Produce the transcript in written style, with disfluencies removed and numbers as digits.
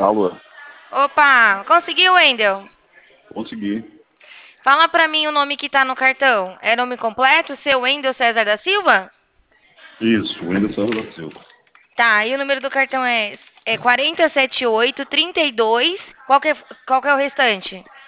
Alô, Opa, conseguiu, Wendel? consegui. Fala pra mim o nome que tá no cartão. É nome completo? Seu Wendel César da Silva? Isso, Whindersson da Silva. Tá, e o número do cartão é 407832. Qual que é o restante?